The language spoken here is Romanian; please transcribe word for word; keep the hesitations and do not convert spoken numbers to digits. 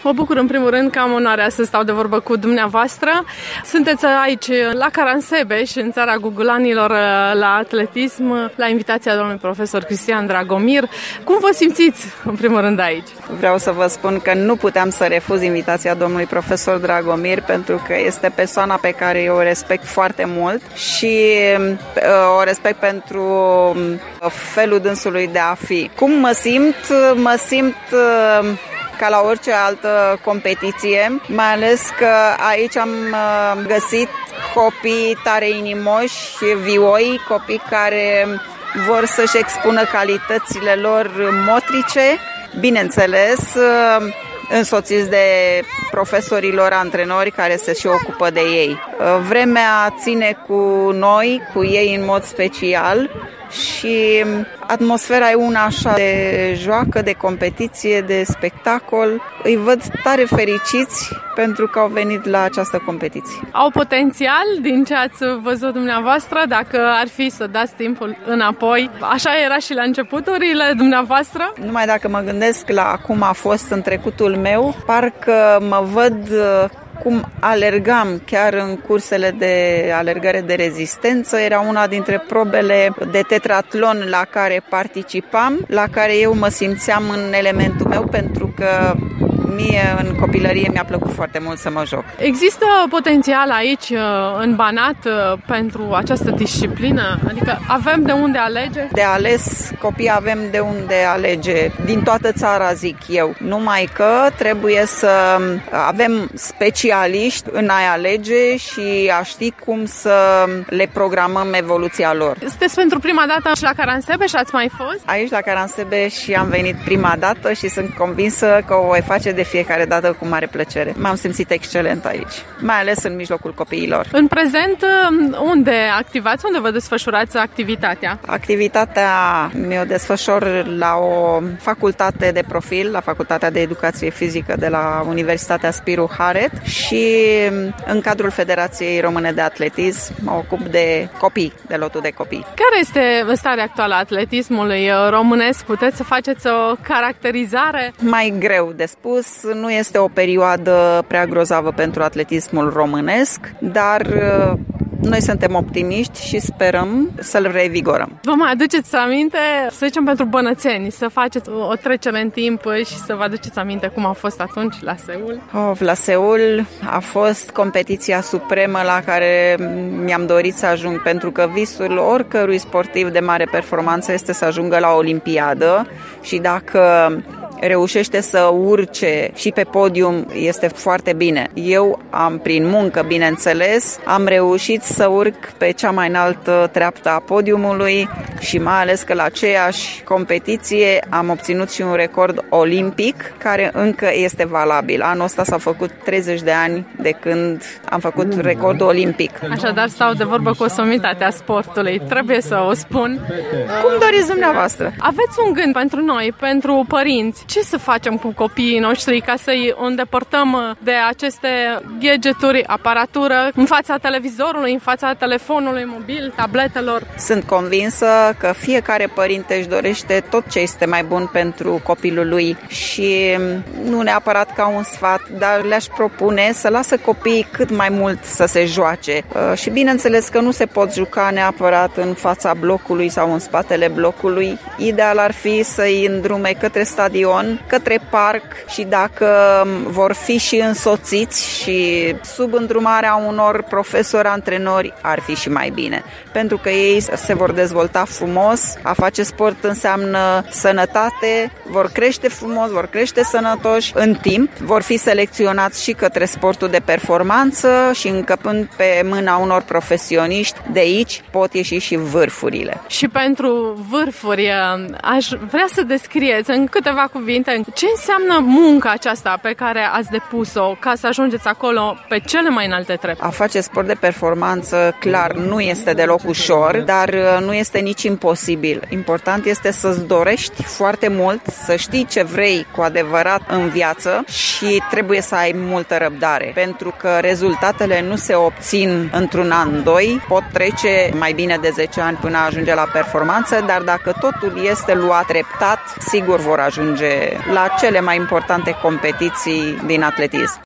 Mă bucur în primul rând că am onoarea să stau de vorbă cu dumneavoastră. Sunteți aici la Caransebeș, în țara Gugulanilor, la atletism, la invitația domnului profesor Cristian Dragomir. Cum vă simțiți în primul rând aici? Vreau să vă spun că nu puteam să refuz invitația domnului profesor Dragomir, pentru că este persoana pe care eu o respect foarte mult și o respect pentru felul dânsului de a fi. Cum mă simt? Mă simt ca la orice altă competiție, mai ales că aici am găsit copii tare inimoși, vioi, copii care vor să-și expună calitățile lor motrice, bineînțeles, însoțiți de profesorilor, antrenori care se și ocupă de ei. Vremea ține cu noi, cu ei în mod special, și atmosfera e una așa de joacă, de competiție, de spectacol. Îi văd tare fericiți pentru că au venit la această competiție. Au potențial, din ce ați văzut dumneavoastră, dacă ar fi să dați timpul înapoi? Așa era și la începuturile dumneavoastră? Numai dacă mă gândesc la cum a fost în trecutul meu, parcă mă văd cum alergam chiar în cursele de alergare de rezistență. Era una dintre probele de tetratlon la care participam, la care eu mă simțeam în elementul meu, pentru că mie în copilărie mi-a plăcut foarte mult să mă joc. Există potențial aici în Banat pentru această disciplină? Adică avem de unde alege? De ales copii avem de unde alege, din toată țara, zic eu. Numai că trebuie să avem specialiști în a alege și a ști cum să le programăm evoluția lor. Sunteți pentru prima dată și la Caransebeș? Ați mai fost? Aici la Caransebeș am venit prima dată și sunt convinsă că o voi face de fiecare dată cu mare plăcere. M-am simțit excelent aici, mai ales în mijlocul copiilor. În prezent, unde activați, unde vă desfășurați activitatea? Activitatea mi-o desfășor la o facultate de profil, la Facultatea de Educație Fizică de la Universitatea Spiru Haret, și în cadrul Federației Române de Atletism mă ocup de copii, de lotul de copii. Care este starea actuală a atletismului românesc? Puteți să faceți o caracterizare? Mai greu de spus, nu este o perioadă prea grozavă pentru atletismul românesc, dar noi suntem optimiști și sperăm să-l revigorăm. Vă mai aduceți aminte, să zicem pentru bănățeni, să faceți o trecere în timp și să vă aduceți aminte cum a fost atunci la Seul? Oh, la Seul a fost competiția supremă la care mi-am dorit să ajung, pentru că visul oricărui sportiv de mare performanță este să ajungă la Olimpiadă, și dacă reușește să urce și pe podium, este foarte bine. Eu am, prin muncă, bineînțeles, am reușit să urc pe cea mai înaltă treaptă a podiumului și mai ales că la aceeași competiție am obținut și un record olimpic care încă este valabil. Anul ăsta s-au făcut treizeci de ani de când am făcut recordul olimpic. Așadar stau de vorbă cu o somitate a sportului, trebuie să o spun. Cum doriți dumneavoastră? Aveți un gând pentru noi, pentru părinți? Ce să facem cu copiii noștri ca să-i îndepărtăm de aceste gadgeturi, aparatură, în fața televizorului, în fața telefonului mobil, tabletelor? Sunt convinsă că fiecare părinte își dorește tot ce este mai bun pentru copilul lui și nu neapărat ca un sfat, dar le-aș propune să lasă copiii cât mai mult să se joace. Și bineînțeles că nu se pot juca neapărat în fața blocului sau în spatele blocului. Ideal ar fi să-i îndrume către stadion, către parc, și dacă vor fi și însoțiți și sub îndrumarea unor profesori, antrenori, ar fi și mai bine. Pentru că ei se vor dezvolta frumos, a face sport înseamnă sănătate, vor crește frumos, vor crește sănătoși în timp, vor fi selecționați și către sportul de performanță și încăpând pe mâna unor profesioniști, de aici pot ieși și vârfurile. Și pentru vârfuri, aș vrea să descrieți în câteva cuvinte ce înseamnă munca aceasta pe care ați depus-o ca să ajungeți acolo pe cele mai înalte trepte. A face sport de performanță, clar, nu este deloc ușor, dar nu este nici imposibil. Important este să-ți dorești foarte mult, să știi ce vrei cu adevărat în viață și trebuie să ai multă răbdare, pentru că rezultatele nu se obțin într-un an, doi, pot trece mai bine de zece ani până ajunge la performanță, dar dacă totul este luat treptat, sigur vor ajunge la cele mai importante competiții din atletism.